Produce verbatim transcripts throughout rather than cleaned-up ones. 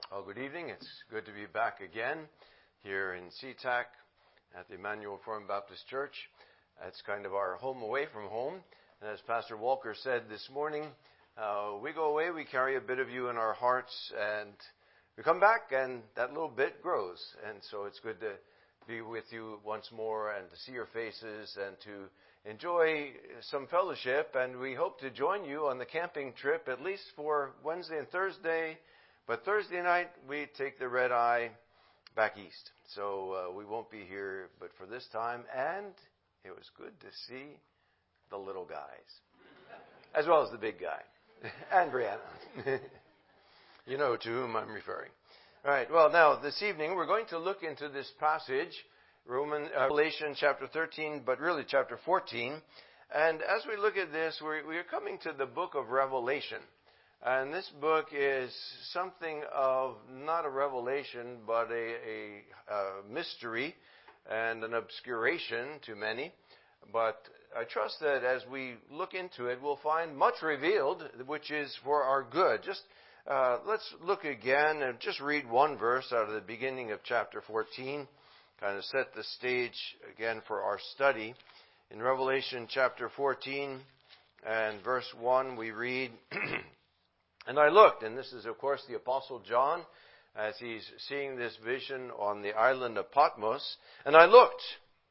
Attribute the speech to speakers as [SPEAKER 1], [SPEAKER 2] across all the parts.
[SPEAKER 1] Well, good evening. It's good to be back again here in SeaTac at the Emmanuel Reformed Baptist Church. It's kind of our home away from home. And as Pastor Walker said this morning, uh, we go away, we carry a bit of you in our hearts, and we come back and that little bit grows. And so it's good to be with you once more and to see your faces and to enjoy some fellowship. And we hope to join you on the camping trip at least for Wednesday and Thursday. But Thursday night, we take the red eye back east. So uh, we won't be here but for this time. And it was good to see the little guys, as well as the big guy, and Brianna. You know to whom I'm referring. All right, well, now, this evening, we're going to look into this passage, Roman, uh, Revelation chapter thirteen, but really chapter fourteen. And as we look at this, we're, we're coming to the book of Revelation. And this book is something of not a revelation, but a, a, a mystery and an obscuration to many. But I trust that as we look into it, we'll find much revealed, which is for our good. Just uh, let's look again and just read one verse out of the beginning of chapter fourteen, kind of set the stage again for our study. In Revelation chapter fourteen and verse one, we read... And I looked, and this is, of course, the Apostle John, as he's seeing this vision on the island of Patmos. And I looked,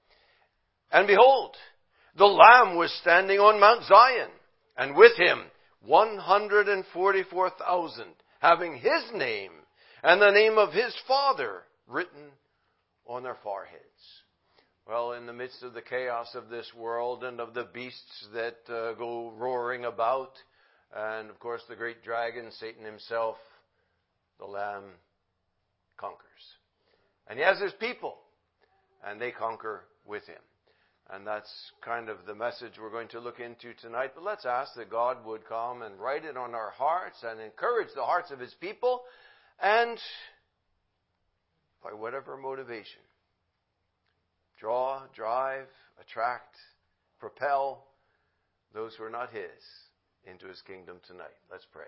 [SPEAKER 1] and behold, the Lamb was standing on Mount Zion, and with him one hundred forty-four thousand, having his name and the name of his Father written on their foreheads. Well, in the midst of the chaos of this world and of the beasts that uh, go roaring about, and, of course, the great dragon, Satan himself, the Lamb conquers. And he has his people, and they conquer with him. And that's kind of the message we're going to look into tonight. But let's ask that God would come and write it on our hearts and encourage the hearts of his people, and by whatever motivation, draw, drive, attract, propel those who are not his into his kingdom tonight. Let's pray.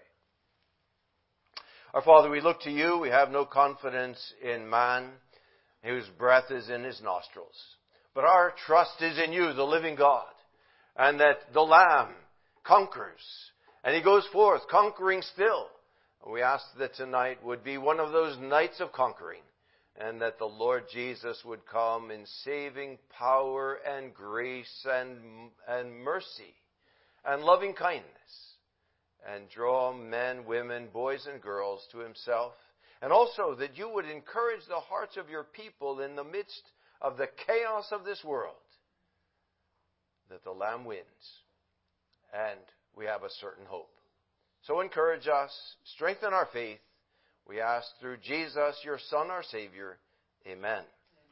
[SPEAKER 1] Our Father, we look to you. We have no confidence in man, whose breath is in his nostrils. But our trust is in you, the living God, and that the Lamb conquers, and he goes forth conquering still. We ask that tonight would be one of those nights of conquering, and that the Lord Jesus would come in saving power and grace and, and mercy and loving kindness, and draw men, women, boys, and girls to himself. And also that you would encourage the hearts of your people in the midst of the chaos of this world, that the Lamb wins, and we have a certain hope. So encourage us, strengthen our faith. We ask through Jesus, your Son, our Savior. Amen.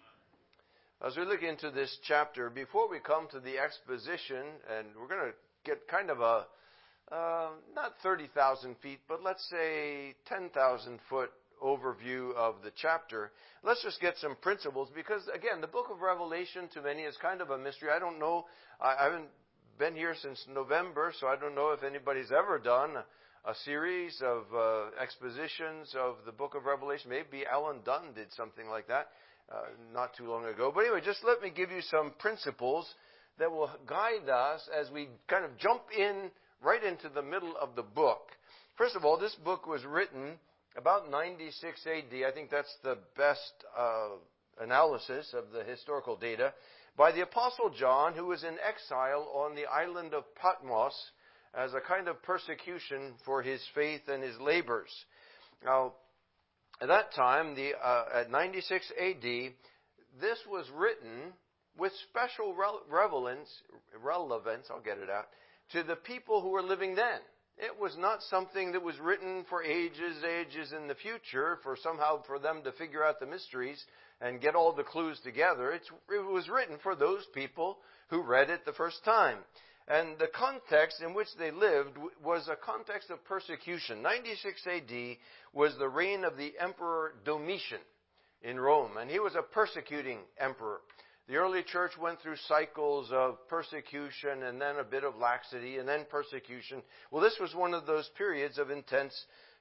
[SPEAKER 1] As we look into this chapter, before we come to the exposition, and we're going to get kind of a, uh, not thirty thousand feet, but let's say ten thousand foot overview of the chapter. Let's just get some principles, because, again, the book of Revelation to many is kind of a mystery. I don't know. I, I haven't been here since November, so I don't know if anybody's ever done a, a series of uh, expositions of the book of Revelation. Maybe Alan Dunn did something like that uh, not too long ago. But anyway, just let me give you some principles that will guide us as we kind of jump in right into the middle of the book. First of all, this book was written about ninety-six A D. I think that's the best uh, analysis of the historical data, by the Apostle John, who was in exile on the island of Patmos as a kind of persecution for his faith and his labors. Now, at that time, the uh, at ninety-six A D, this was written with special relevance, relevance, I'll get it out, to the people who were living then. It was not something that was written for ages, ages in the future, for somehow for them to figure out the mysteries and get all the clues together. It's, it was written for those people who read it the first time. And the context in which they lived was a context of persecution. ninety-six A D was the reign of the Emperor Domitian in Rome, and he was a persecuting emperor. The early church went through cycles of persecution and then a bit of laxity and then persecution. Well, this was one of those periods of intense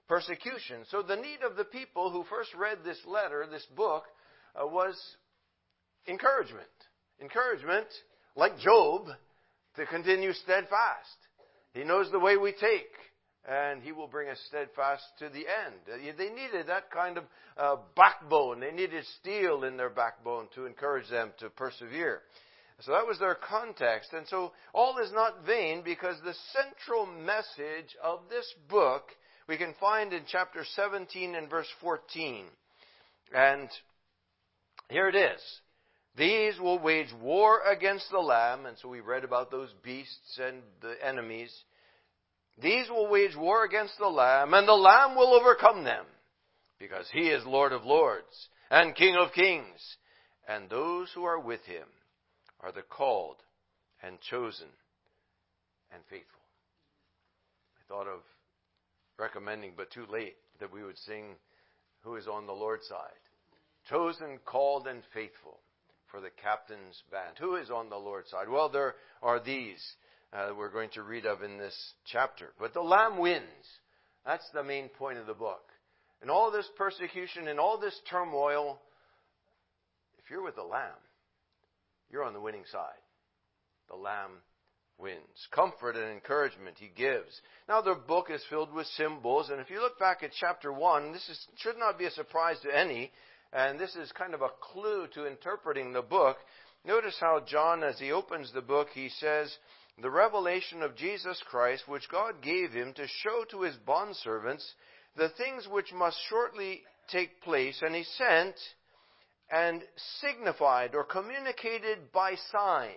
[SPEAKER 1] persecution. So the need of the people who first read this letter, this book, uh, was encouragement. Encouragement, like Job, to continue steadfast. He knows the way we take, and He will bring us steadfast to the end. They needed that kind of uh, backbone. They needed steel in their backbone to encourage them to persevere. So that was their context. And so all is not vain, because the central message of this book we can find in chapter seventeen and verse fourteen. And here it is. These will wage war against the Lamb. And so we read about those beasts and the enemies. These will wage war against the Lamb, and the Lamb will overcome them, because He is Lord of lords and King of kings. And those who are with Him are the called and chosen and faithful. I thought of recommending, but too late, that we would sing Who is on the Lord's side. Chosen, called, and faithful for the captain's band. Who is on the Lord's side? Well, there are these uh, we're going to read of in this chapter. But the Lamb wins. That's the main point of the book. In all this persecution, in all this turmoil, if you're with the Lamb, you're on the winning side. The Lamb wins. Comfort and encouragement He gives. Now the book is filled with symbols, and if you look back at chapter one, this is, should not be a surprise to any, and this is kind of a clue to interpreting the book. Notice how John, as he opens the book, he says, the revelation of Jesus Christ, which God gave Him to show to His bondservants the things which must shortly take place, and He sent and signified or communicated by signs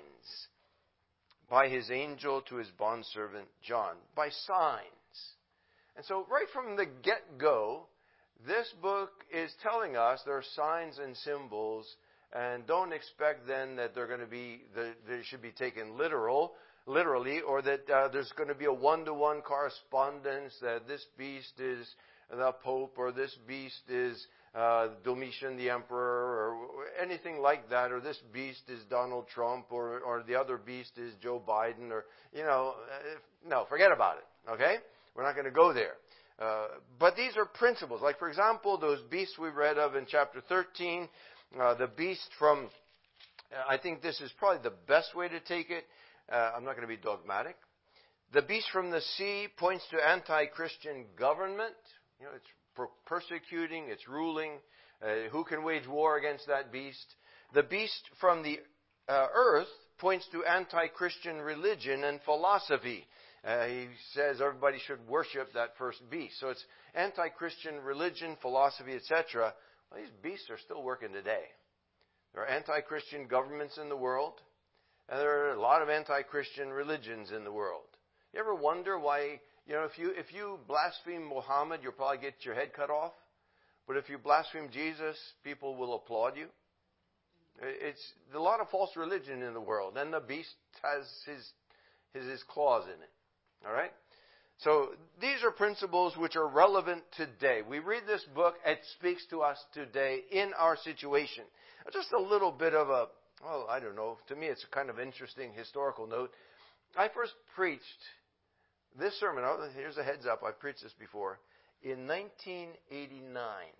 [SPEAKER 1] by His angel to His bondservant John. By signs. And so right from the get-go, this book is telling us there are signs and symbols, and don't expect then that they're going to be, they should be taken literal, literally, or that uh, there's going to be a one-to-one correspondence that this beast is the Pope, or this beast is uh, Domitian the Emperor, or anything like that, or this beast is Donald Trump, or, or the other beast is Joe Biden, or, you know, uh, no, forget about it, okay? We're not going to go there. Uh, but these are principles. Like, for example, those beasts we read of in chapter thirteen, uh, the beast from, I think this is probably the best way to take it. Uh, I'm not going to be dogmatic. The beast from the sea points to anti-Christian government. You know, it's per- persecuting, it's ruling. Uh, who can wage war against that beast? The beast from the uh, earth points to anti-Christian religion and philosophy. Uh, he says everybody should worship that first beast. So it's anti-Christian religion, philosophy, et cetera. Well, these beasts are still working today. There are anti-Christian governments in the world, and there are a lot of anti-Christian religions in the world. You ever wonder why, you know, if you if you blaspheme Muhammad, you'll probably get your head cut off. But if you blaspheme Jesus, people will applaud you. It's a lot of false religion in the world, and the beast has his his, his claws in it. All right? So these are principles which are relevant today. We read this book, it speaks to us today in our situation. Just a little bit of a, well, I don't know, to me it's a kind of interesting historical note. I first preached this sermon, oh, here's a heads up, I've preached this before, in nineteen eighty-nine.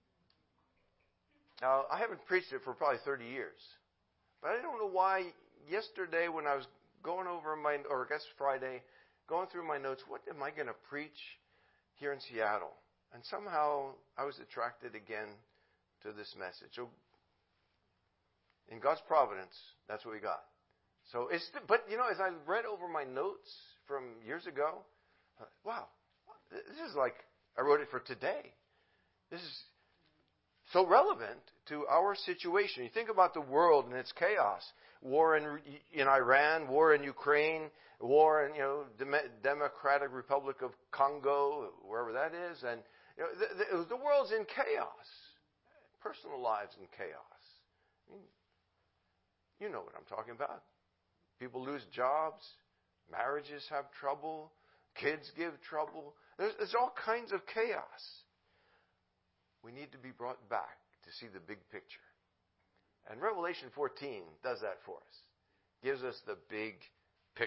[SPEAKER 1] Now, I haven't preached it for probably thirty years. But I don't know why yesterday when I was going over my, or I guess Friday, going through my notes, what am I going to preach here in Seattle? And somehow I was attracted again to this message. So in God's providence, that's what we got. So it's, but you know, as I read over my notes from years ago, I thought, wow, this is like I wrote it for today. This is so relevant to our situation. You think about the world and its chaos. War in, in Iran, war in Ukraine, war in, you know, Dem- Democratic Republic of Congo, wherever that is. And you know, the, the, the world's in chaos. Personal lives in chaos. I mean, you know what I'm talking about. People lose jobs. Marriages have trouble. Kids give trouble. There's, there's all kinds of chaos. We need to be brought back to see the big picture. And Revelation fourteen does that for us. Gives us the big picture.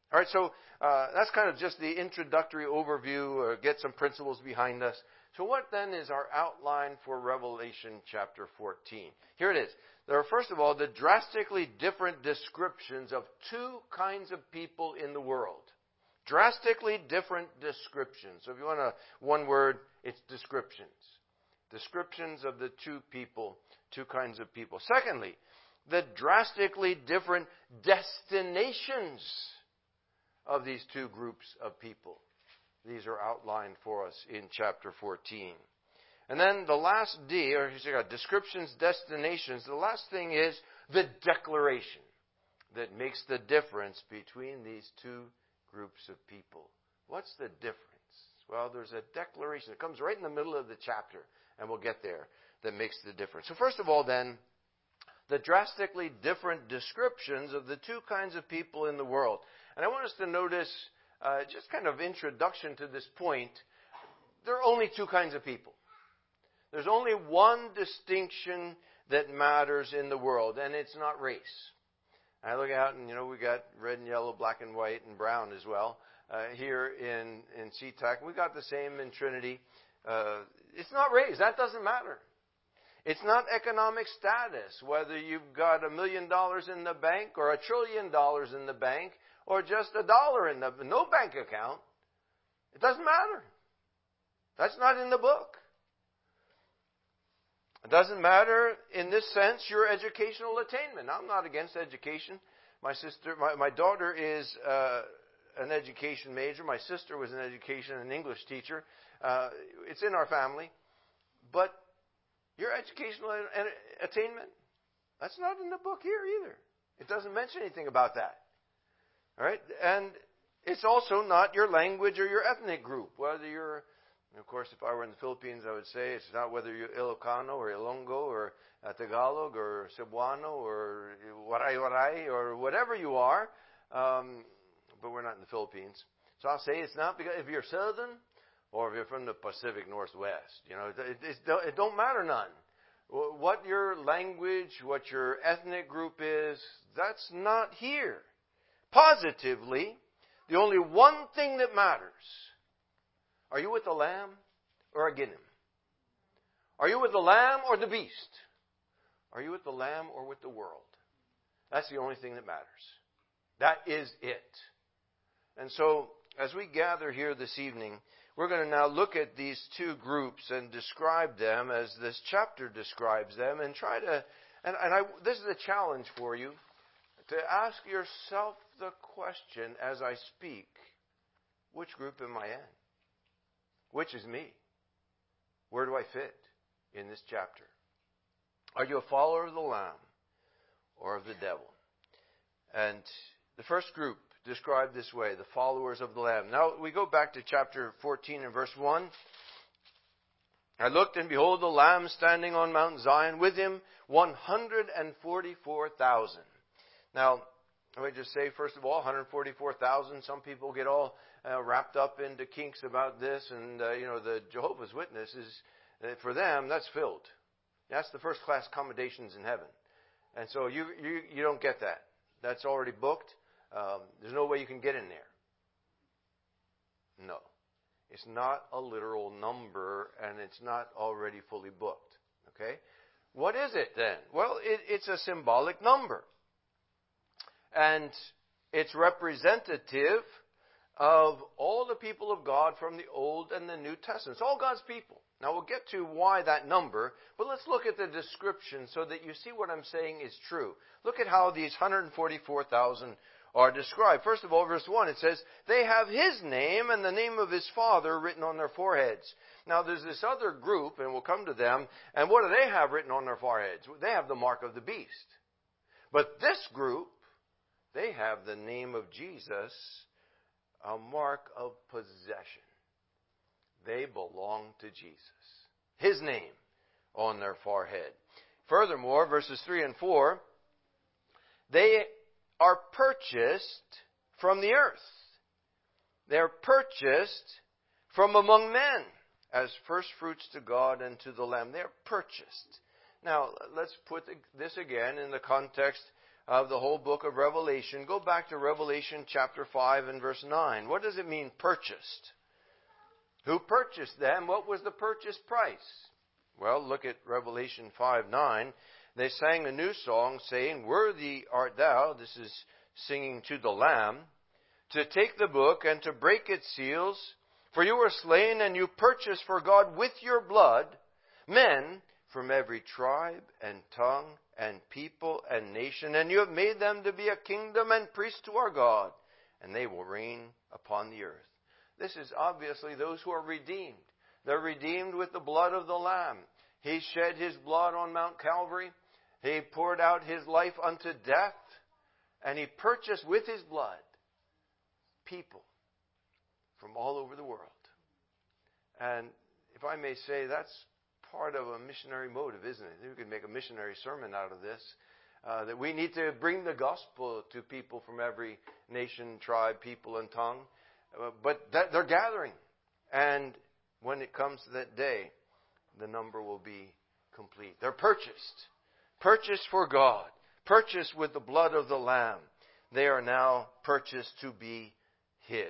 [SPEAKER 1] All right, so uh, that's kind of just the introductory overview, or get some principles behind us. So what then is our outline for Revelation chapter fourteen? Here it is. There are, first of all, the drastically different descriptions of two kinds of people in the world. Drastically different descriptions. So if you want a one word, it's descriptions. Descriptions of the two people, two kinds of people. Secondly, the drastically different destinations of these two groups of people. These are outlined for us in chapter fourteen. And then the last D, or you got descriptions, destinations. The last thing is the declaration that makes the difference between these two groups of people. What's the difference? Well, there's a declaration that comes right in the middle of the chapter, and we'll get there, that makes the difference. So first of all, then, the drastically different descriptions of the two kinds of people in the world. And I want us to notice, uh, just kind of introduction to this point, there are only two kinds of people. There's only one distinction that matters in the world, and it's not race. I look out, and, you know, we got red and yellow, black and white, and brown as well uh, here in, in SeaTac. We got the same in Trinity. Uh, it's not race. That doesn't matter. It's not economic status, whether you've got a million dollars in the bank or a trillion dollars in the bank or just a dollar in the no bank account. It doesn't matter. That's not in the book. It doesn't matter in this sense your educational attainment. I'm not against education. My sister, my, my daughter is uh, an education major. My sister was an education and English teacher. Uh, it's in our family. But your educational attainment, that's not in the book here either. It doesn't mention anything about that. All right? And it's also not your language or your ethnic group. Whether you're, of course, if I were in the Philippines, I would say it's not whether you're Ilocano or Ilonggo or uh, Tagalog or Cebuano or Waray-Waray or whatever you are. Um, but we're not in the Philippines. So I'll say it's not because if you're Southern, or if you're from the Pacific Northwest. You know, it, it, it don't matter none. What your language, what your ethnic group is, that's not here. Positively, the only one thing that matters, are you with the Lamb or against Him? Are you with the Lamb or the beast? Are you with the Lamb or with the world? That's the only thing that matters. That is it. And so, as we gather here this evening, we're going to now look at these two groups and describe them as this chapter describes them and try to, and, and I, this is a challenge for you, to ask yourself the question as I speak, which group am I in? Which is me? Where do I fit in this chapter? Are you a follower of the Lamb or of the devil? And the first group described this way, the followers of the Lamb. Now, we go back to chapter fourteen and verse one. I looked, and behold, the Lamb standing on Mount Zion, with him one hundred forty-four thousand. Now, let me just say, first of all, one hundred forty-four thousand. Some people get all uh, wrapped up into kinks about this, and, uh, you know, the Jehovah's Witnesses, uh, for them, that's filled. That's the first-class accommodations in heaven. And so you, you, you don't get that. That's already booked. Um, there's no way you can get in there. No. It's not a literal number, and it's not already fully booked. Okay? What is it then? Well, it, it's a symbolic number. And it's representative of all the people of God from the Old and the New Testament. It's all God's people. Now, we'll get to why that number, but let's look at the description so that you see what I'm saying is true. Look at how these one hundred forty-four thousand are described. First of all, verse one, it says, they have His name and the name of His Father written on their foreheads. Now, there's this other group, and we'll come to them, and what do they have written on their foreheads? They have the mark of the beast. But this group, they have the name of Jesus, a mark of possession. They belong to Jesus. His name on their forehead. Furthermore, verses three and four, they are purchased from the earth. They're purchased from among men as first fruits to God and to the Lamb. They're purchased. Now, let's put this again in the context of the whole book of Revelation, go back to Revelation chapter five and verse nine. What does it mean, purchased? Who purchased them? What was the purchase price? Well, look at Revelation five nine. They sang a new song saying, "Worthy art thou," this is singing to the Lamb, "to take the book and to break its seals. For you were slain and you purchased for God with your blood men from every tribe and tongue and people and nation. And you have made them to be a kingdom and priests to our God. And they will reign upon the earth." This is obviously those who are redeemed. They're redeemed with the blood of the Lamb. He shed His blood on Mount Calvary. He poured out His life unto death. And He purchased with His blood people from all over the world. And if I may say, that's part of a missionary motive, isn't it? We could make a missionary sermon out of this. Uh, that we need to bring the gospel to people from every nation, tribe, people, and tongue. Uh, but that, they're gathering. And when it comes to that day, the number will be complete. They're purchased. Purchased for God. Purchased with the blood of the Lamb. They are now purchased to be His.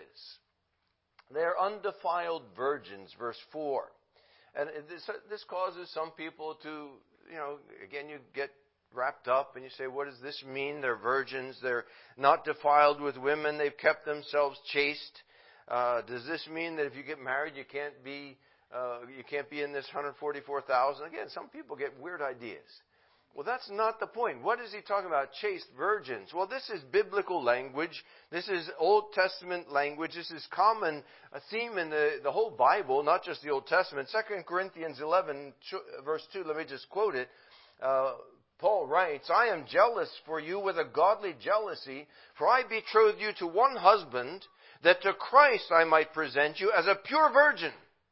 [SPEAKER 1] They are undefiled virgins, verse four. And this, this causes some people to, you know, again, you get wrapped up and you say, what does this mean? They're virgins. They're not defiled with women. They've kept themselves chaste. Uh, does this mean that if you get married, you can't be uh, you can't be in this one hundred forty-four thousand? Again, some people get weird ideas. Well, that's not the point. What is he talking about? Chaste virgins. Well, this is biblical language. This is Old Testament language. This is common a theme in the, the whole Bible, not just the Old Testament. Second Corinthians eleven, verse two, let me just quote it. Uh, Paul writes, "I am jealous for you with a godly jealousy, for I betrothed you to one husband, that to Christ I might present you as a pure virgin."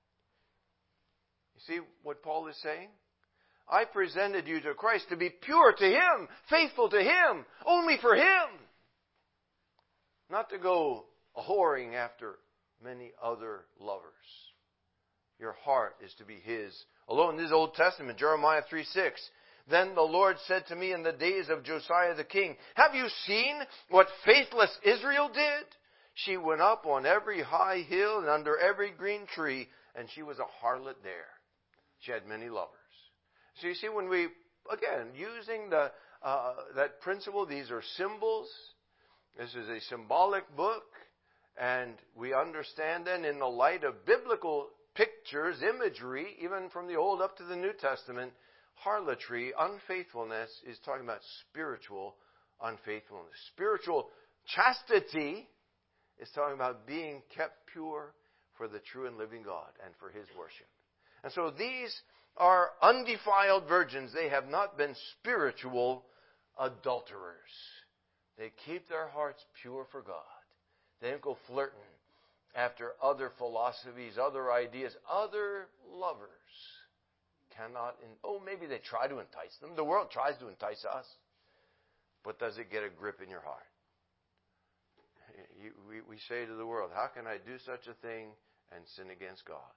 [SPEAKER 1] You see what Paul is saying? I presented you to Christ to be pure to Him, faithful to Him, only for Him. Not to go whoring after many other lovers. Your heart is to be His alone. This is Old Testament, Jeremiah three six. "Then the Lord said to me in the days of Josiah the king, have you seen what faithless Israel did? She went up on every high hill and under every green tree, and she was a harlot there. She had many lovers." So you see, when we, again, using the uh, that principle, these are symbols. This is a symbolic book. And we understand then in the light of biblical pictures, imagery, even from the Old up to the New Testament, harlotry, unfaithfulness is talking about spiritual unfaithfulness. Spiritual chastity is talking about being kept pure for the true and living God and for His worship. And so these are undefiled virgins. They have not been spiritual adulterers. They keep their hearts pure for God. They don't go flirting after other philosophies, other ideas, other lovers. Cannot, in, oh, maybe they try to entice them. The world tries to entice us. But does it get a grip in your heart? You, we, we say to the world, how can I do such a thing and sin against God?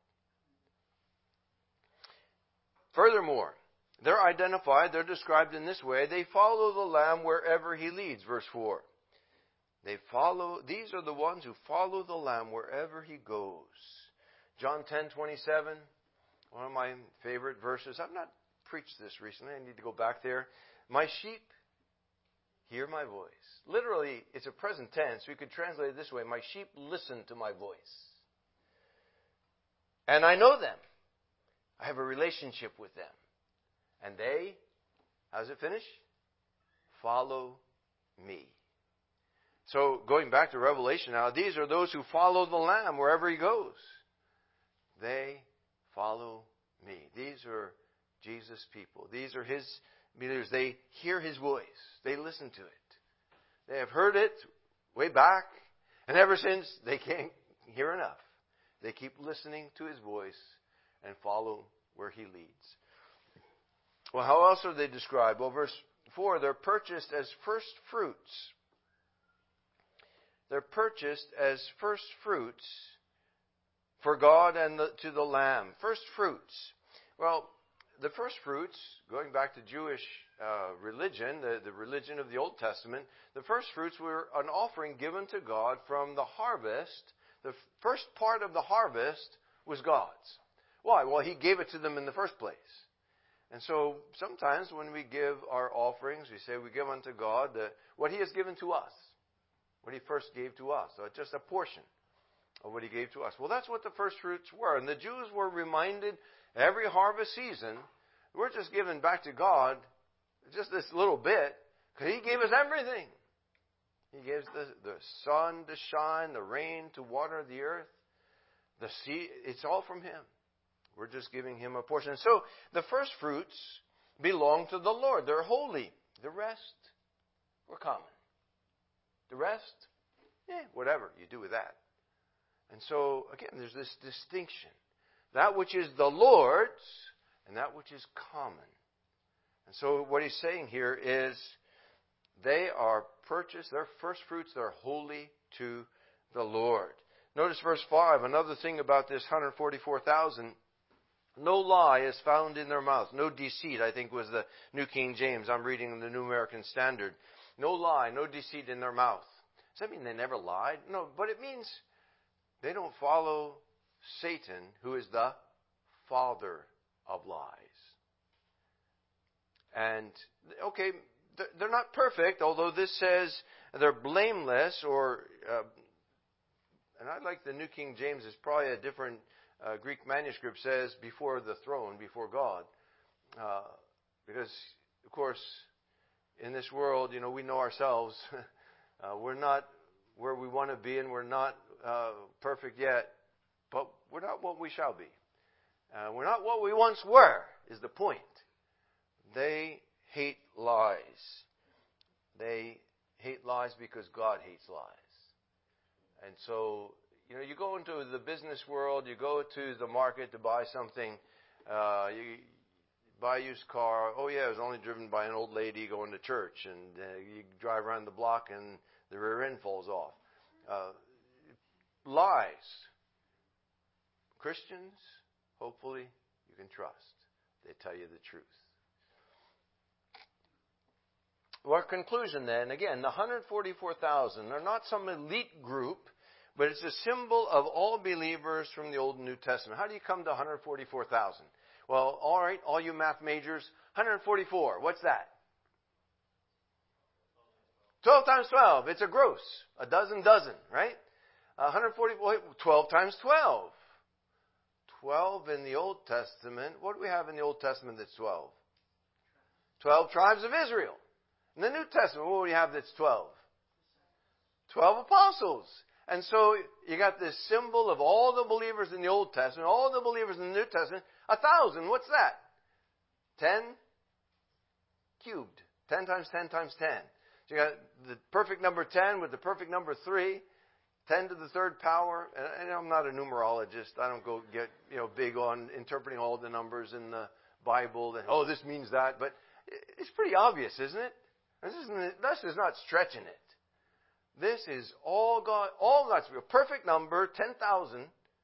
[SPEAKER 1] Furthermore, they're identified, they're described in this way. They follow the Lamb wherever He leads, verse four. They follow, these are the ones who follow the Lamb wherever He goes. John ten twenty-seven, one of my favorite verses. I've not preached this recently. I need to go back there. "My sheep hear my voice." Literally, it's a present tense. We could translate it this way. My sheep listen to my voice. "And I know them." I have a relationship with them. "And they," how does it finish? "Follow me." So going back to Revelation now, these are those who follow the Lamb wherever He goes. They follow me. These are Jesus' people. These are His believers. They hear His voice. They listen to it. They have heard it way back, and ever since they can't hear enough. They keep listening to His voice and follow where He leads. Well, how else are they described? Well, verse four, they're purchased as first fruits. They're purchased as first fruits for God and the, to the Lamb. First fruits. Well, the first fruits, going back to Jewish uh, religion, the, the religion of the Old Testament, the first fruits were an offering given to God from the harvest. The first part of the harvest was God's. Why? Well, He gave it to them in the first place. And so sometimes when we give our offerings, we say we give unto God the, what He has given to us, what He first gave to us. So it's just a portion of what He gave to us. Well, that's what the first fruits were. And the Jews were reminded every harvest season, we're just giving back to God just this little bit, because He gave us everything. He gives the, the sun to shine, the rain to water the earth, the sea. It's all from Him. We're just giving Him a portion. So the first fruits belong to the Lord. They're holy. The rest were common. The rest, yeah, whatever you do with that. And so, again, there's this distinction. That which is the Lord's and that which is common. And so what He's saying here is they are purchased, they're first fruits, they're holy to the Lord. Notice verse five, another thing about this one hundred forty-four thousand. No lie is found in their mouth. No deceit, I think was the New King James. I'm reading the New American Standard. No lie, no deceit in their mouth. Does that mean they never lied? No, but it means they don't follow Satan, who is the father of lies. And, okay, they're not perfect, although this says they're blameless, or, uh, and I like the New King James, it's probably a different uh, Greek manuscript, says before the throne, before God. Uh, because, of course, in this world, you know, we know ourselves. uh, we're not where we want to be, and we're not uh, perfect yet. But we're not what we shall be. Uh, we're not what we once were, is the point. They hate lies. They hate lies because God hates lies. And so, you know, you go into the business world, you go to the market to buy something, uh, you buy a used car. Oh, yeah, it was only driven by an old lady going to church. And uh, you drive around the block and the rear end falls off. Uh, lies. Christians, hopefully, you can trust. They tell you the truth. Well, our conclusion then, again, the one hundred forty-four thousand are not some elite group, but it's a symbol of all believers from the Old and New Testament. How do you come to one hundred forty-four thousand? Well, all right, all you math majors, one hundred forty-four, what's that? twelve times twelve, it's a gross. A dozen dozen, right? one hundred forty-four, twelve times twelve. twelve in the Old Testament. What do we have in the Old Testament that's twelve? twelve tribes of Israel. In the New Testament, what do we have that's twelve? twelve apostles. And so you got this symbol of all the believers in the Old Testament, all the believers in the New Testament. A thousand, what's that? ten cubed. ten times ten times ten. So you got the perfect number ten with the perfect number three. ten to the third power. And I'm not a numerologist. I don't go get, you know, big on interpreting all the numbers in the Bible. And, oh, this means that. But it's pretty obvious, isn't it? This, isn't, this is not stretching it. This is all God, all God's a perfect number, ten thousand.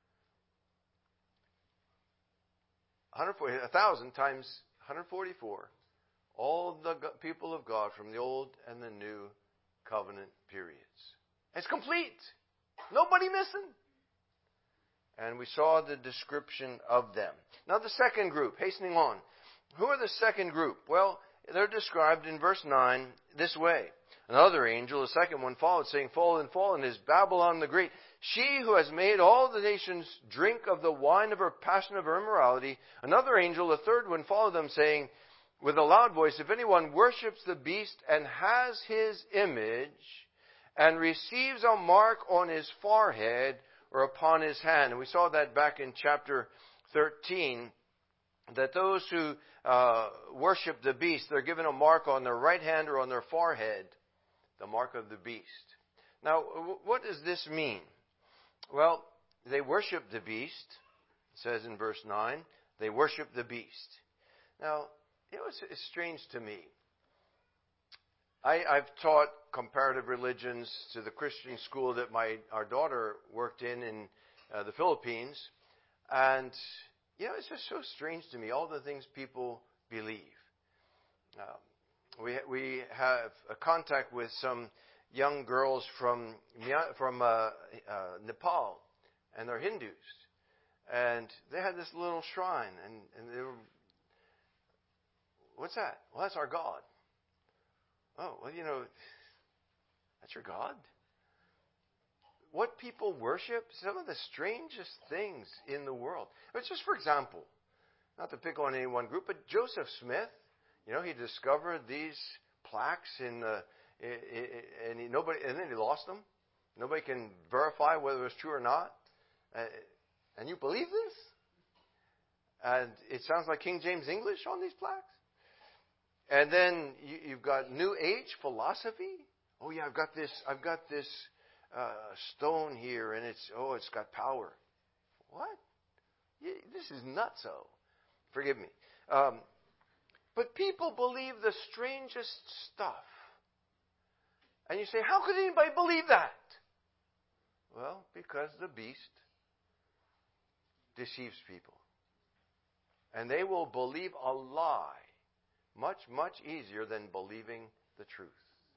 [SPEAKER 1] one thousand times one hundred forty-four. All the people of God from the Old and the New Covenant periods. It's complete. Nobody missing. And we saw the description of them. Now the second group, hastening on. Who are the second group? Well, they're described in verse nine this way. Another angel, the second one, followed, saying, Fallen, fallen is Babylon the Great, she who has made all the nations drink of the wine of her passion of her immorality. Another angel, the third one, followed them, saying, with a loud voice, if anyone worships the beast and has his image, and receives a mark on his forehead or upon his hand. And we saw that back in chapter thirteen, that those who uh, worship the beast, they're given a mark on their right hand or on their forehead, the mark of the beast. Now, what does this mean? Well, they worship the beast. It says in verse nine, they worship the beast. Now, you know, it's, it's strange to me. I, I've taught comparative religions to the Christian school that my our daughter worked in in uh, the Philippines, and you know, it's just so strange to me, all the things people believe. Um, we we have a contact with some young girls from from uh, uh, Nepal, and they're Hindus, and they had this little shrine, and, and they were, what's that? Well, that's our God. Oh, well, you know, that's your God? What people worship, some of the strangest things in the world. It's just, for example, not to pick on any one group, but Joseph Smith, you know, he discovered these plaques in the, and he, nobody, and then he lost them. Nobody can verify whether it was true or not. Uh, and you believe this? And it sounds like King James English on these plaques. And then you, you've got New Age philosophy. Oh yeah, I've got this. I've got this uh, stone here, and it's oh, it's got power. What? Yeah, this is nutso. Forgive me. Um, but people believe the strangest stuff, and you say, how could anybody believe that? Well, because the beast deceives people, and they will believe a lie much, much easier than believing the truth.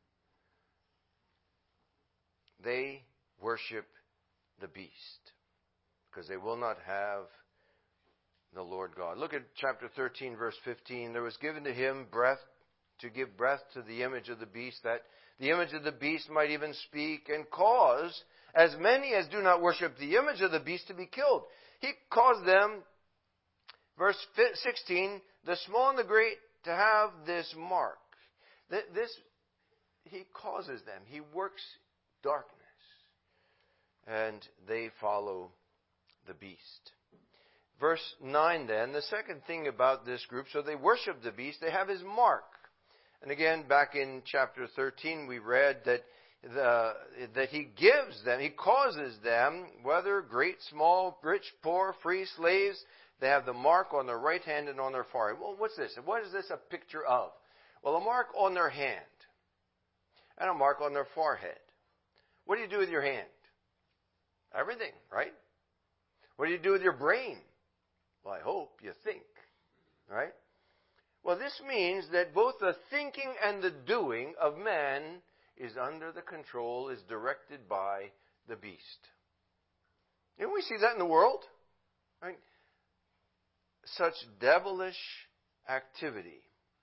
[SPEAKER 1] They worship the beast because they will not have the Lord God. Look at chapter thirteen, verse fifteen. There was given to him breath to give breath to the image of the beast, that the image of the beast might even speak and cause as many as do not worship the image of the beast to be killed. He caused them, verse sixteen, the small and the great to have this mark. This, he causes them. He works darkness. And they follow the beast. Verse nine then, the second thing about this group, so they worship the beast, they have his mark. And again, back in chapter thirteen, we read that the, that he gives them, he causes them, whether great, small, rich, poor, free, slaves, they have the mark on their right hand and on their forehead. Well, what's this? What is this a picture of? Well, a mark on their hand and a mark on their forehead. What do you do with your hand? Everything, right? What do you do with your brain? Well, I hope you think, right? Well, this means that both the thinking and the doing of man is under the control, is directed by the beast. And we see that in the world, right? Such devilish activity.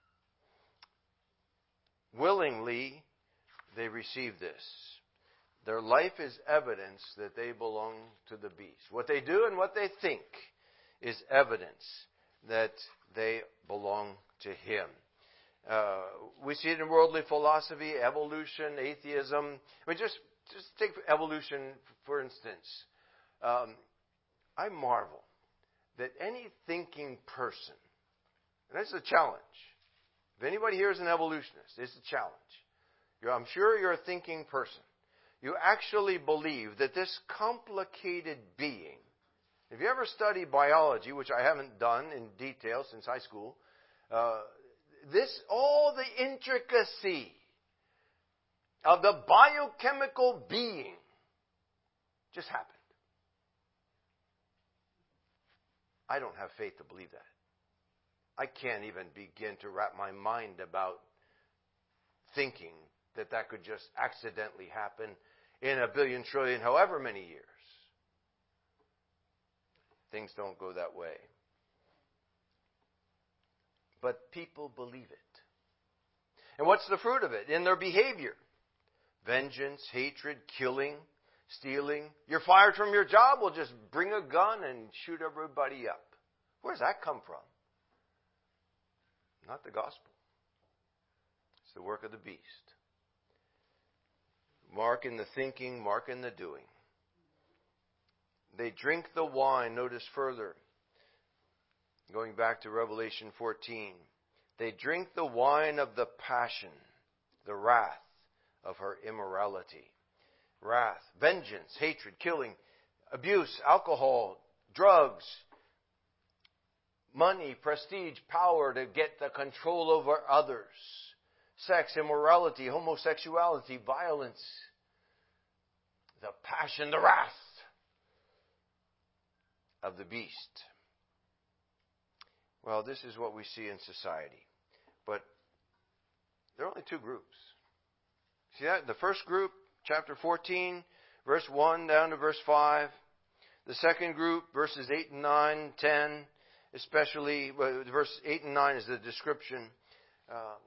[SPEAKER 1] Willingly, they receive this. Their life is evidence that they belong to the beast. What they do and what they think is evidence that they belong to him. Uh, we see it in worldly philosophy, evolution, atheism. I mean, just, just take evolution, for instance. Um, I marvel that any thinking person, and that's a challenge. If anybody here is an evolutionist, it's a challenge. You're, I'm sure you're a thinking person. You actually believe that this complicated being, if you ever study biology, which I haven't done in detail since high school, uh, this, all the intricacy of the biochemical being just happened. I don't have faith to believe that. I can't even begin to wrap my mind about thinking that that could just accidentally happen in a billion, trillion, however many years. Things don't go that way. But people believe it. And what's the fruit of it? In their behavior. Vengeance, hatred, killing, stealing. You're fired from your job, well, just bring a gun and shoot everybody up. Where does that come from? Not the gospel. It's the work of the beast. Mark in the thinking, mark in the doing. They drink the wine, notice further, going back to Revelation fourteen. They drink the wine of the passion, the wrath of her immorality. Wrath, vengeance, hatred, killing, abuse, alcohol, drugs, money, prestige, power to get the control over others. Sex, immorality, homosexuality, violence, the passion, the wrath of the beast. Well, this is what we see in society. But there are only two groups. See that? The first group, chapter fourteen, verse one down to verse five. The second group, verses eight and nine, ten, especially, well, verse eight and nine is the description. Um,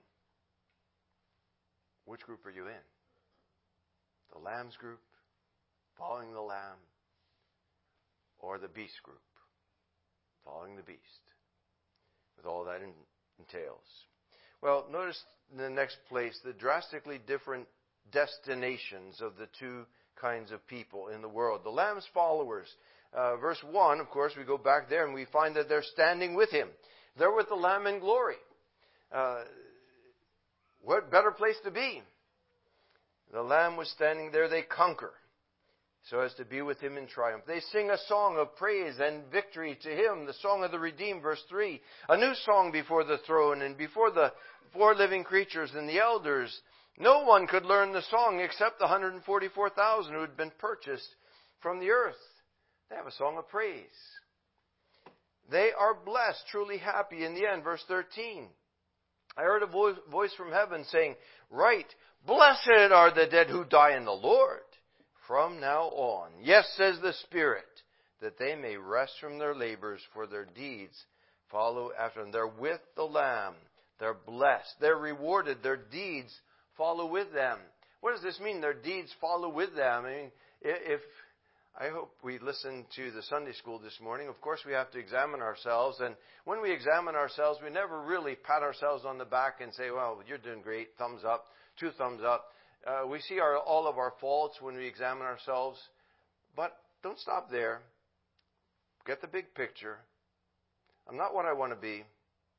[SPEAKER 1] which group are you in? The Lamb's group, following the Lamb, or the Beast group, following the Beast, with all that entails. Well, notice in the next place the drastically different destinations of the two kinds of people in the world. The Lamb's followers, uh, verse one, of course, we go back there and we find that they're standing with Him. They're with the Lamb in glory. Uh, what better place to be? The Lamb was standing there, they conquer, so as to be with Him in triumph. They sing a song of praise and victory to Him, the song of the redeemed, verse three. A new song before the throne and before the four living creatures and the elders. No one could learn the song except the one hundred forty-four thousand who had been purchased from the earth. They have a song of praise. They are blessed, truly happy in the end. Verse thirteen. I heard a vo- voice from heaven saying, "Write, blessed are the dead who die in the Lord from now on. Yes, says the Spirit, that they may rest from their labors, for their deeds follow after them." They're with the Lamb. They're blessed. They're rewarded. Their deeds follow with them. What does this mean? Their deeds follow with them. I mean, if I hope we listened to the Sunday school this morning. Of course, we have to examine ourselves. And when we examine ourselves, we never really pat ourselves on the back and say, "Well, you're doing great. Thumbs up. Two thumbs up." Uh, we see our, all of our faults when we examine ourselves. But don't stop there. Get the big picture. I'm not what I want to be.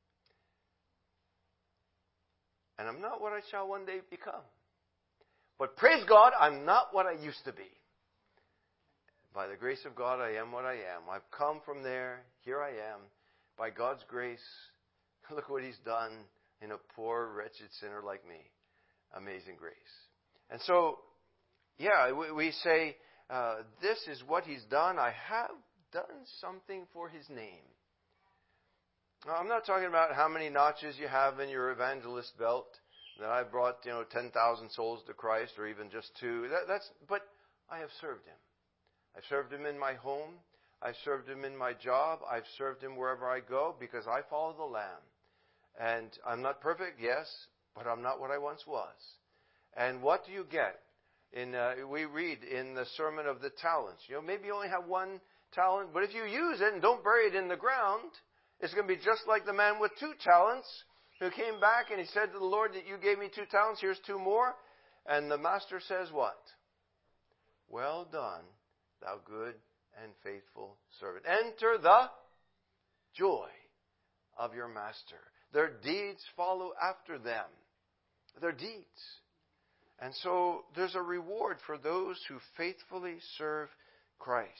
[SPEAKER 1] And I'm not what I shall one day become. But praise God, I'm not what I used to be. By the grace of God, I am what I am. I've come from there. Here I am. By God's grace, look what He's done in a poor, wretched sinner like me. Amazing grace. And so, yeah, we, we say, uh, this is what He's done. I have done something for His name. Now, I'm not talking about how many notches you have in your evangelist belt. That I brought, you know, ten thousand souls to Christ, or even just two. That, that's, but I have served Him. I've served Him in my home. I've served Him in my job. I've served Him wherever I go because I follow the Lamb. And I'm not perfect, yes, but I'm not what I once was. And what do you get? In uh, we read in the Sermon of the Talents. You know, maybe you only have one talent, but if you use it and don't bury it in the ground, it's going to be just like the man with two talents who came back and he said to the Lord, "That you gave me two talents, here's two more." And the master says what? "Well done, thou good and faithful servant. Enter the joy of your master." Their deeds follow after them. Their deeds. And so there's a reward for those who faithfully serve Christ.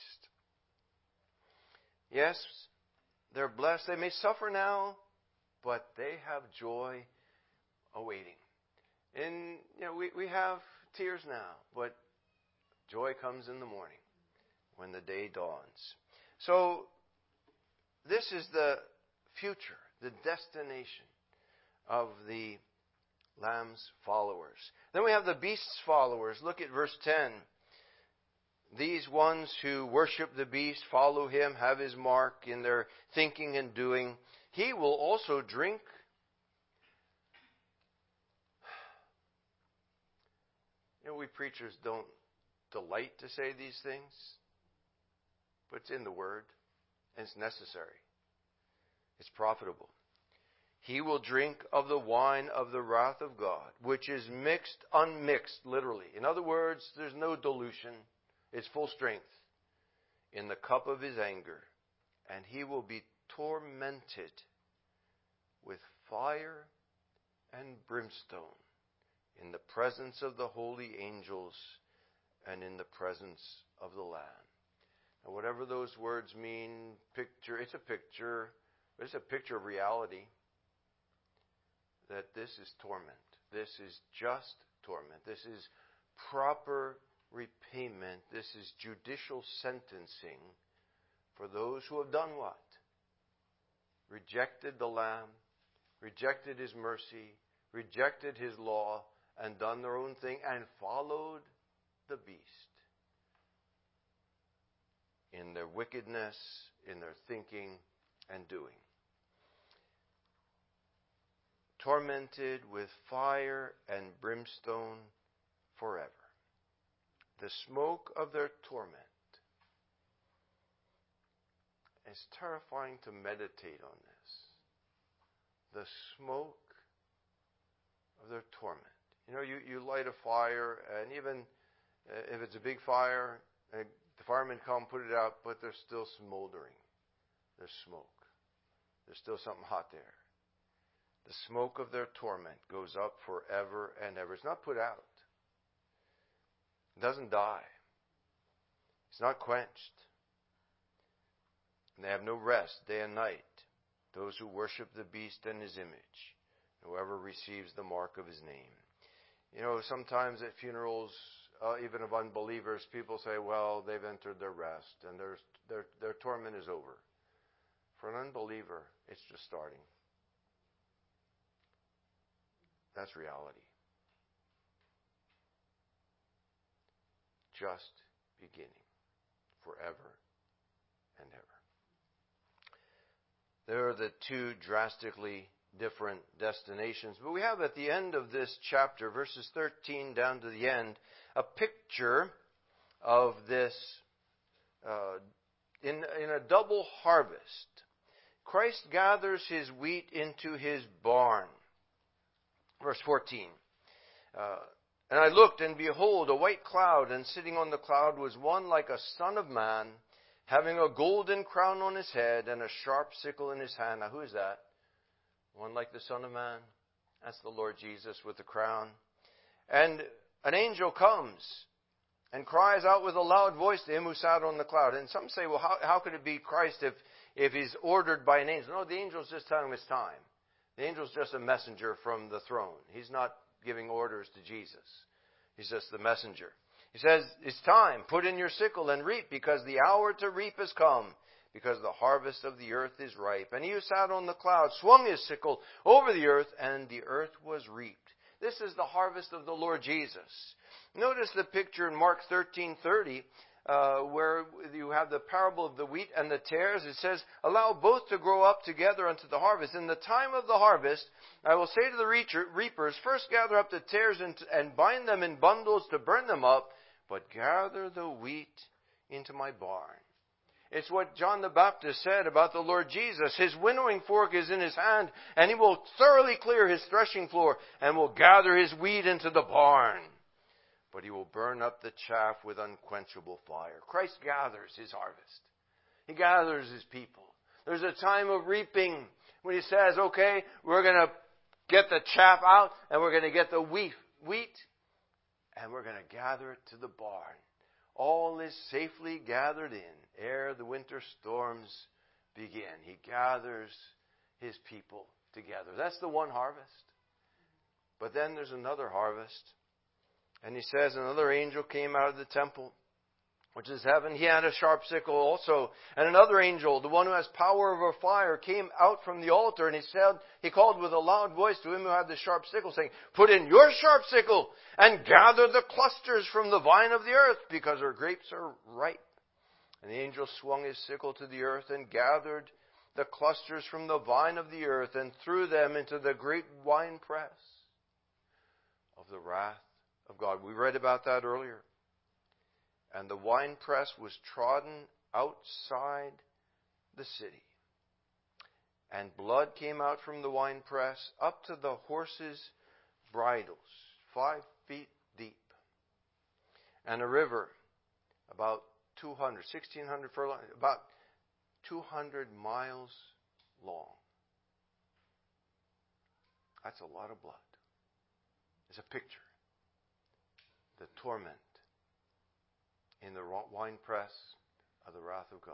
[SPEAKER 1] Yes, they're blessed. They may suffer now, but they have joy awaiting. And, you know, we, we have tears now, but joy comes in the morning when the day dawns. So this is the future, the destination of the Lamb's followers. Then we have the beast's followers. Look at verse ten. These ones who worship the beast, follow him, have his mark in their thinking and doing. He will also drink. You know, we preachers don't delight to say these things, but it's in the Word, and it's necessary. It's profitable. He will drink of the wine of the wrath of God, which is mixed, unmixed, literally. In other words, there's no dilution. It's full strength in the cup of his anger. And he will be tormented with fire and brimstone in the presence of the holy angels and in the presence of the Lamb. Now, whatever those words mean, picture, it's a picture, but it's a picture of reality. That this is torment. This is just torment. This is proper repayment. This is judicial sentencing for those who have done what? rejected the Lamb, rejected His mercy, rejected His law, and done their own thing, and followed the beast in their wickedness, in their thinking and doing. Tormented with fire and brimstone forever. The smoke of their torment. It's terrifying to meditate on this. The smoke of their torment. You know, you, you light a fire, and even uh, if it's a big fire, uh, the firemen come, put it out, but there's still smoldering. There's smoke. There's still something hot there. The smoke of their torment goes up forever and ever. It's not put out. It doesn't die. It's not quenched. And they have no rest day and night. Those who worship the beast and his image, whoever receives the mark of his name. You know, sometimes at funerals, uh, even of unbelievers, people say, well, they've entered their rest and their, their, their torment is over. For an unbeliever, it's just starting. That's reality. Just beginning. Forever and ever. There are the two drastically different destinations. But we have at the end of this chapter, verses thirteen down to the end, a picture of this uh, in, in a double harvest. Christ gathers his wheat into his barn. Verse fourteen. Uh, and I looked, and behold, a white cloud, and sitting on the cloud was one like a son of man, having a golden crown on his head, and a sharp sickle in his hand. Now, who is that? One like the Son of Man? That's the Lord Jesus with the crown. And an angel comes and cries out with a loud voice to him who sat on the cloud. And some say, well, how, how could it be Christ if, if he's ordered by an angel? No, the angel's just telling him it's time. The angel's just a messenger from the throne. He's not giving orders to Jesus. He's just the messenger. He says, it's time. Put in your sickle and reap, because the hour to reap has come, because the harvest of the earth is ripe. And he who sat on the cloud swung his sickle over the earth, and the earth was reaped. This is the harvest of the Lord Jesus. Notice the picture in Mark thirteen thirty, uh, where you have the parable of the wheat and the tares. It says, allow both to grow up together unto the harvest. In the time of the harvest, I will say to the reapers, first gather up the tares and, and bind them in bundles to burn them up, but gather the wheat into my barn. It's what John the Baptist said about the Lord Jesus. His winnowing fork is in his hand, and he will thoroughly clear his threshing floor, and will gather his wheat into the barn. But he will burn up the chaff with unquenchable fire. Christ gathers his harvest. He gathers his people. There's a time of reaping when he says, okay, we're going to get the chaff out, and we're going to get the wheat, wheat, and we're going to gather it to the barn. All is safely gathered in ere the winter storms begin. He gathers his people together. That's the one harvest. But then there's another harvest. And he says, another angel came out of the temple, which is heaven. He had a sharp sickle also. And another angel, the one who has power over fire, came out from the altar. And he said, he called with a loud voice to him who had the sharp sickle, saying, put in your sharp sickle and gather the clusters from the vine of the earth, because her grapes are ripe. And the angel swung his sickle to the earth and gathered the clusters from the vine of the earth and threw them into the great winepress of the wrath of God. We read about that earlier. And the winepress was trodden outside the city. And blood came out from the winepress up to the horses' bridles, five feet deep. And a river about two hundred, sixteen hundred furlongs, about two hundred miles long. That's a lot of blood. It's a picture. The torment in the winepress of the wrath of God.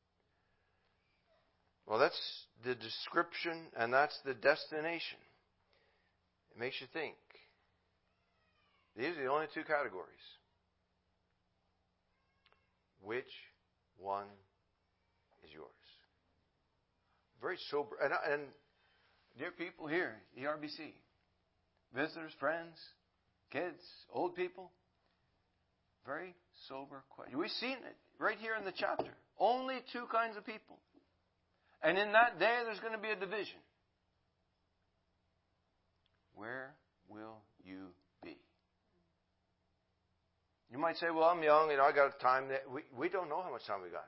[SPEAKER 1] Well, that's the description, and that's the destination. It makes you think. These are the only two categories. Which one is yours? very sober. And, and dear people here, E R B C, visitors, friends, kids, old people, very sober question. We've seen it right here in the chapter. Only two kinds of people. And in that day, there's going to be a division. Where will you be? You might say, well, I'm young, you know, I got time. We, we don't know how much time we got.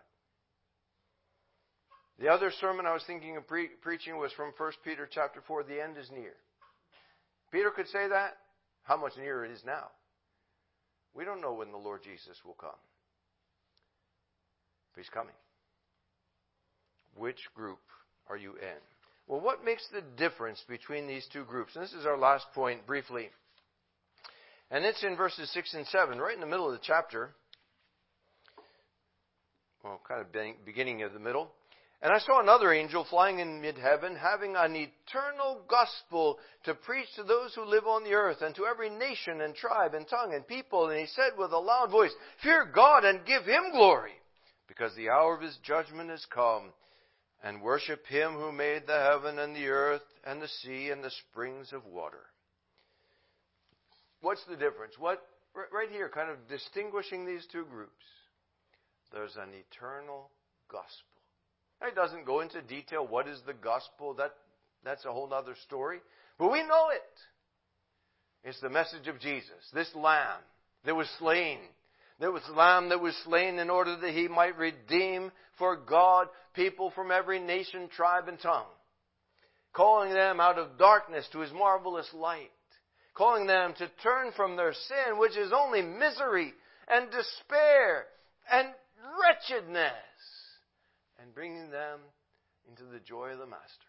[SPEAKER 1] The other sermon I was thinking of pre- preaching was from First Peter chapter four, the end is near. Peter could say that. How much nearer it is now. We don't know when the Lord Jesus will come. But He's coming. Which group are you in? Well, what makes the difference between these two groups? And this is our last point briefly. And it's in verses six and seven, right in the middle of the chapter. Well, kind of beginning of the middle. And I saw another angel flying in mid-heaven, having an eternal gospel to preach to those who live on the earth, and to every nation and tribe and tongue and people. And he said with a loud voice, fear God and give Him glory, because the hour of His judgment is come. And worship Him who made the heaven and the earth and the sea and the springs of water. What's the difference? What, right here, kind of distinguishing these two groups. There's an eternal gospel. It doesn't go into detail what is the gospel. That, that's a whole other story. But we know it. It's the message of Jesus. This lamb that was slain. There was a lamb that was slain in order that He might redeem for God people from every nation, tribe, and tongue. Calling them out of darkness to His marvelous light. Calling them to turn from their sin, which is only misery and despair and wretchedness. And bringing them into the joy of the Master.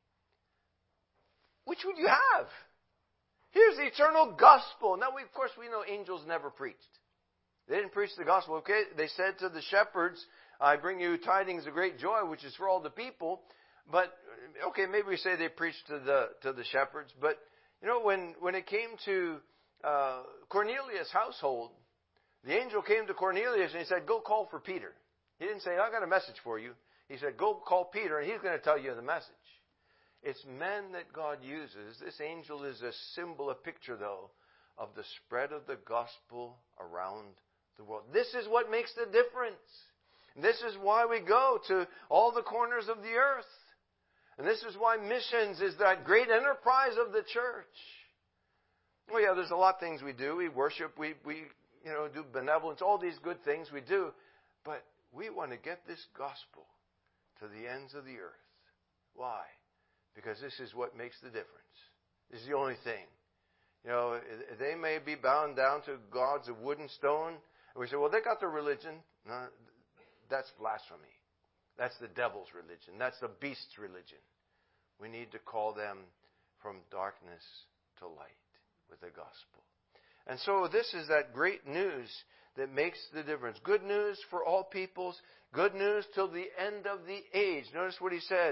[SPEAKER 1] Which would you have? Here's the eternal gospel. Now, we, of course, we know angels never preached. They didn't preach the gospel. Okay, they said to the shepherds, I bring you tidings of great joy, which is for all the people. But, okay, maybe we say they preached to the to the shepherds. But, you know, when, when it came to uh, Cornelius' household, the angel came to Cornelius and he said, go call for Peter. He didn't say, I got a message for you. He said, go call Peter and he's going to tell you the message. It's men that God uses. This angel is a symbol, a picture, though, of the spread of the gospel around the world. This is what makes the difference. This is why we go to all the corners of the earth. And this is why missions is that great enterprise of the church. Well, yeah, there's a lot of things we do. We worship, we, we you know, do benevolence, all these good things we do. But we want to get this gospel to the ends of the earth. Why? Because this is what makes the difference. This is the only thing. You know, they may be bound down to gods of wood and stone. And we say, well, they got their religion. No, that's blasphemy. That's the devil's religion. That's the beast's religion. We need to call them from darkness to light with the gospel. And so this is that great news that makes the difference. Good news for all peoples. Good news till the end of the age. Notice what he said.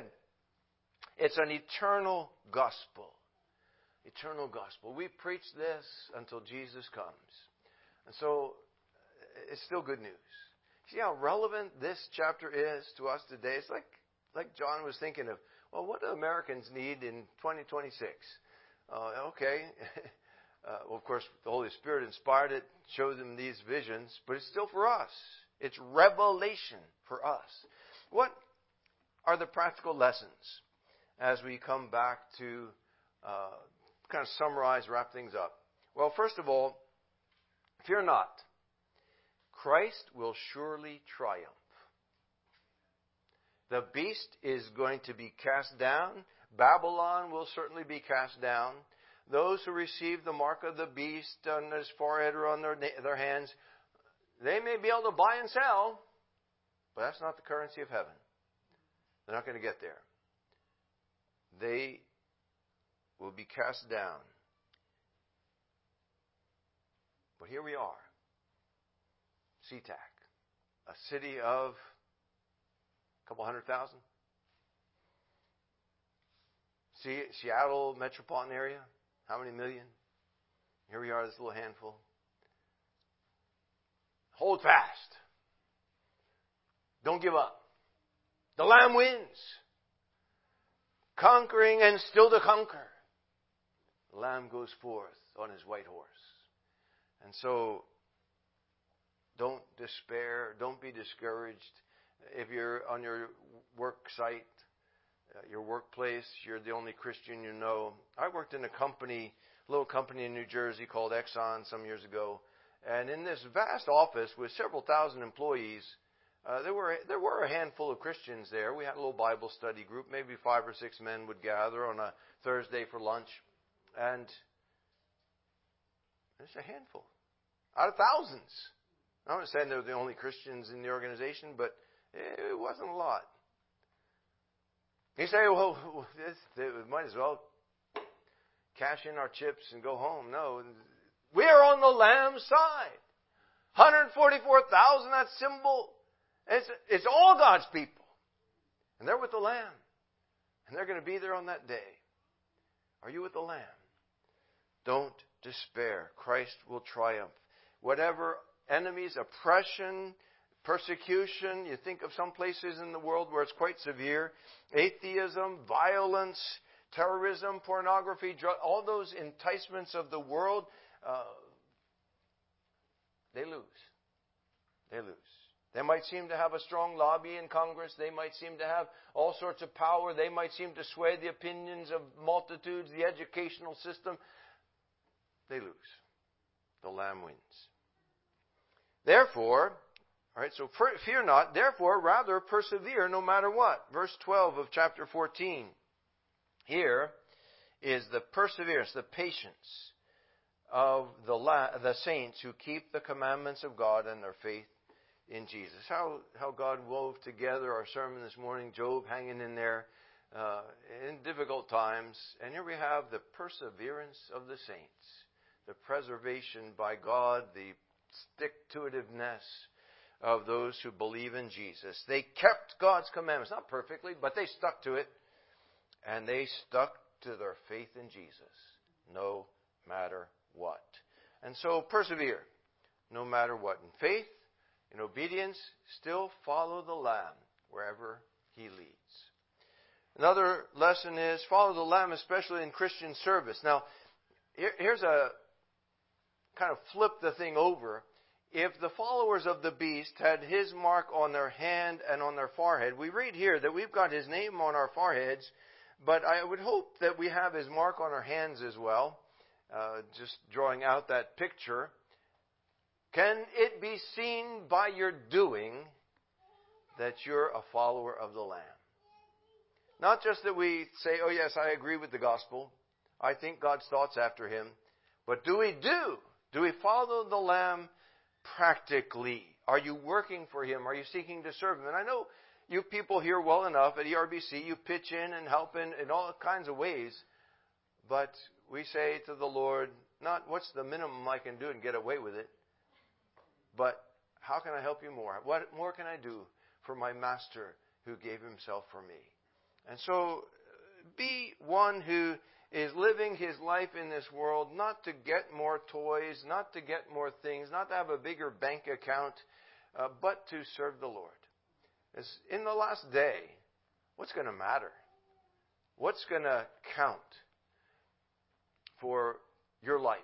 [SPEAKER 1] It's an eternal gospel. Eternal gospel. We preach this until Jesus comes. And so it's still good news. See how relevant this chapter is to us today? It's like, like John was thinking of, well, what do Americans need in twenty twenty-six? Uh, okay. Uh, well, of course, the Holy Spirit inspired it, showed them these visions, but it's still for us. It's revelation for us. What are the practical lessons as we come back to uh, kind of summarize, wrap things up? Well, first of all, fear not. Christ will surely triumph. The beast is going to be cast down. Babylon will certainly be cast down. Those who receive the mark of the beast on his forehead or on their, their hands, they may be able to buy and sell, but that's not the currency of heaven. They're not going to get there. They will be cast down. But here we are. SeaTac, a city of a couple hundred thousand. See, Seattle metropolitan area, how many million? Here we are, this little handful. Hold fast. Don't give up. The Lamb wins. conquering and still to conquer. The Lamb goes forth on his white horse. And so, don't despair. Don't be discouraged. If you're on your work site, uh, your workplace, you're the only Christian you know. I worked in a company, a little company in New Jersey called Exxon some years ago. And in this vast office with several thousand employees, uh, there were there were a handful of Christians there. We had a little Bible study group. Maybe five or six men would gather on a Thursday for lunch. And there's a handful out of thousands. I'm not saying they were the only Christians in the organization, but it wasn't a lot. You say, well, this, we might as well cash in our chips and go home. No, we are on the Lamb's side. one hundred forty-four thousand, that symbol. It's, it's all God's people. And they're with the Lamb. And they're going to be there on that day. Are you with the Lamb? Don't despair. Christ will triumph. Whatever enemies, oppression, persecution, you think of some places in the world where it's quite severe, atheism, violence, terrorism, pornography, drug, all those enticements of the world, uh, they lose. They lose. They might seem to have a strong lobby in Congress. They might seem to have all sorts of power. They might seem to sway the opinions of multitudes, the educational system. They lose. The Lamb wins. Therefore, all right, so fear not, therefore rather persevere no matter what. Verse twelve of chapter fourteen. Here is the perseverance, the patience of the, la- the saints who keep the commandments of God and their faith in Jesus. How how God wove together our sermon this morning, Job hanging in there uh, in difficult times. And here we have the perseverance of the saints, the preservation by God, the stick-to-itiveness of those who believe in Jesus. They kept God's commandments, not perfectly, but they stuck to it. And they stuck to their faith in Jesus, no matter what. And so persevere, no matter what. In faith, in obedience, still follow the Lamb wherever He leads. Another lesson is follow the Lamb, especially in Christian service. Now, here, here's a kind of flip the thing over. If the followers of the beast had His mark on their hand and on their forehead, we read here that we've got His name on our foreheads, but I would hope that we have His mark on our hands as well. Uh, just drawing out that picture. Can it be seen by your doing that you're a follower of the Lamb? Not just that we say, oh yes, I agree with the gospel. I think God's thoughts after Him. But do we do? Do we follow the Lamb practically? Are you working for Him? Are you seeking to serve Him? And I know you people here well enough at E R B C, you pitch in and help in, in all kinds of ways. But we say to the Lord, not what's the minimum I can do and get away with it, but how can I help you more? What more can I do for my Master who gave Himself for me? And so be one who is living his life in this world not to get more toys, not to get more things, not to have a bigger bank account, uh, but to serve the Lord. As in the last day, what's going to matter? What's going to count for your life?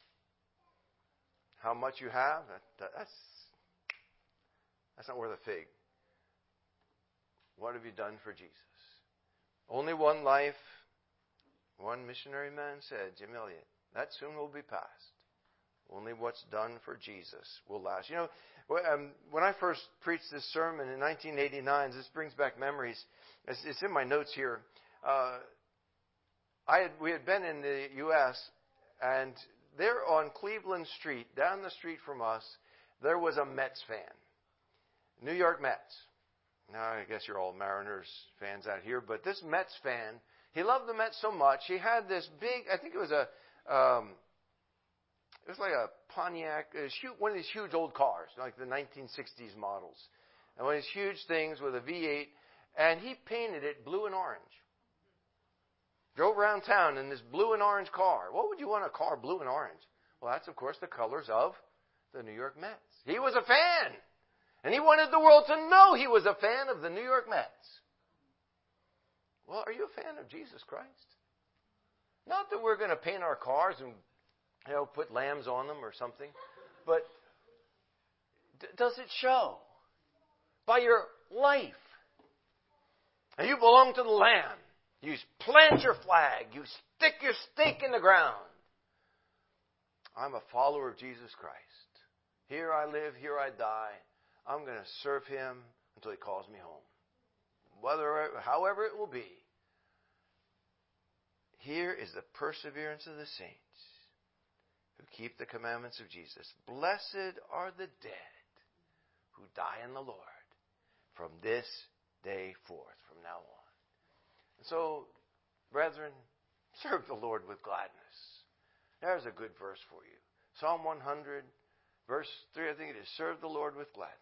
[SPEAKER 1] How much you have? That, that, that's, that's not worth a fig. What have you done for Jesus? Only one life. One missionary man said, Jim Elliot, that soon will be past. Only what's done for Jesus will last. You know, when I first preached this sermon in nineteen eighty-nine, this brings back memories. It's, it's in my notes here. Uh, I had, we had been in the U S, and there on Cleveland Street, down the street from us, there was a Mets fan. New York Mets. Now, I guess you're all Mariners fans out here, but this Mets fan, he loved the Mets so much. He had this big, I think it was a, um, it was like a Pontiac, it was huge, one of these huge old cars, like the nineteen sixties models. And one of these huge things with a V eight, and he painted it blue and orange. Drove around town in this blue and orange car. What would you want a car blue and orange? Well, that's, of course, the colors of the New York Mets. He was a fan. And he wanted the world to know he was a fan of the New York Mets. Well, are you a fan of Jesus Christ? Not that we're going to paint our cars and, you know, put lambs on them or something, but d- does it show by your life? And you belong to the Lamb. You plant your flag. You stick your stake in the ground. I'm a follower of Jesus Christ. Here I live, here I die. I'm going to serve Him until He calls me home. Whether, however it will be. Here is the perseverance of the saints who keep the commandments of Jesus. Blessed are the dead who die in the Lord from this day forth, from now on. And so, brethren, serve the Lord with gladness. There's a good verse for you. Psalm one hundred, verse three, I think it is. Serve the Lord with gladness.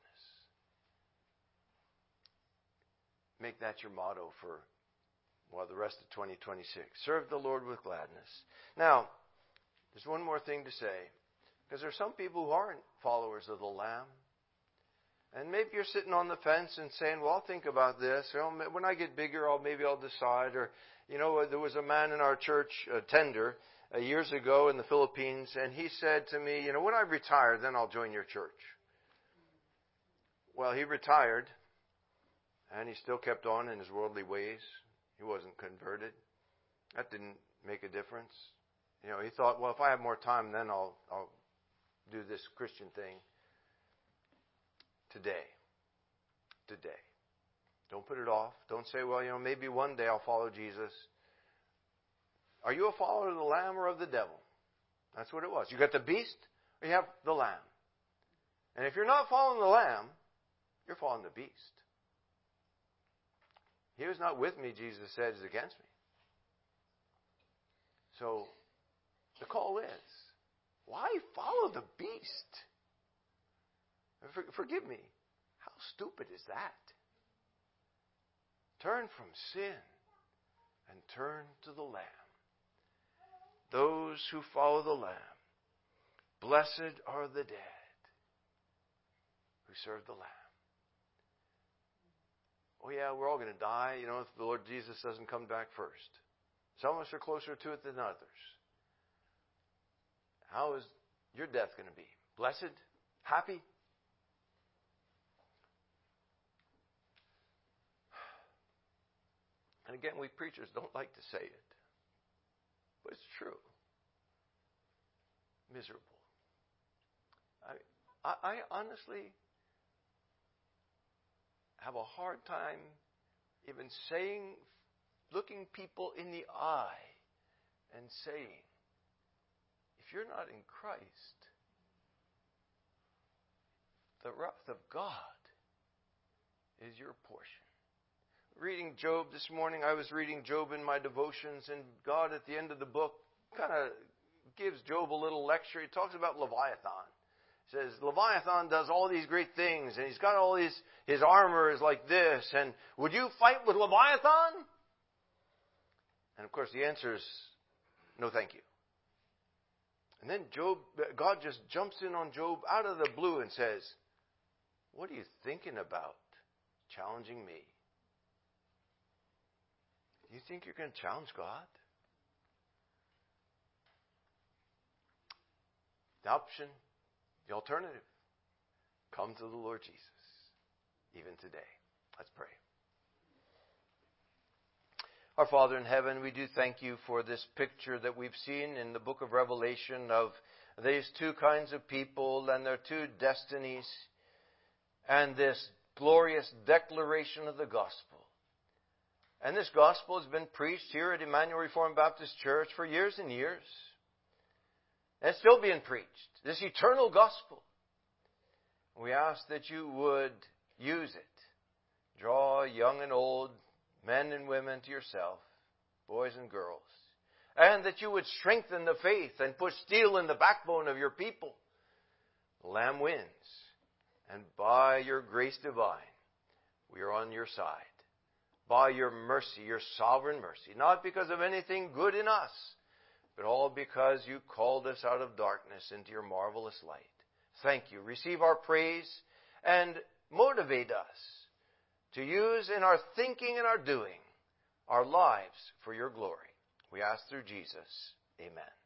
[SPEAKER 1] Make that your motto for, well, the rest of twenty twenty-six. Serve the Lord with gladness. Now, there's one more thing to say. Because there are some people who aren't followers of the Lamb. And maybe you're sitting on the fence and saying, well, I'll think about this. You know, when I get bigger, I'll, maybe I'll decide. Or, you know, there was a man in our church, a tender, uh, years ago in the Philippines, and he said to me, you know, when I retire, then I'll join your church. Well, he retired, and he still kept on in his worldly ways. He wasn't converted. That didn't make a difference. You know, he thought, well, if I have more time, then I'll, I'll do this Christian thing. Today. Today. Don't put it off. Don't say, well, you know, maybe one day I'll follow Jesus. Are you a follower of the Lamb or of the devil? That's what it was. You got the beast or you have the Lamb. And if you're not following the Lamb, you're following the beast. He who's not with me, Jesus said, is against me. So, the call is, why follow the beast? For, forgive me. How stupid is that? Turn from sin and turn to the Lamb. Those who follow the Lamb, blessed are the dead who serve the Lamb. Oh yeah, we're all going to die, you know, if the Lord Jesus doesn't come back first. Some of us are closer to it than others. How is your death going to be? Blessed? Happy? And again, we preachers don't like to say it. But it's true. Miserable. I, I, I honestly have a hard time even saying, looking people in the eye and saying, if you're not in Christ, the wrath of God is your portion. Reading Job this morning, I was reading Job in my devotions, and God at the end of the book kind of gives Job a little lecture. He talks about Leviathan. He says, Leviathan does all these great things, and he's got all these, his armor is like this, and would you fight with Leviathan? And of course the answer is, no thank you. And then Job, God just jumps in on Job out of the blue and says, what are you thinking about challenging me? Do you think you're going to challenge God? The option, the alternative, come to the Lord Jesus, even today. Let's pray. Our Father in heaven, we do thank you for this picture that we've seen in the book of Revelation of these two kinds of people and their two destinies and this glorious declaration of the gospel. And this gospel has been preached here at Emmanuel Reformed Baptist Church for years and years. And it's still being preached. This eternal gospel. We ask that you would use it. Draw young and old, men and women to yourself, boys and girls. And that you would strengthen the faith and put steel in the backbone of your people. The Lamb wins. And by your grace divine, we are on your side. By your mercy, your sovereign mercy. Not because of anything good in us, but all because you called us out of darkness into your marvelous light. Thank you. Receive our praise and motivate us to use in our thinking and our doing our lives for your glory. We ask through Jesus. Amen.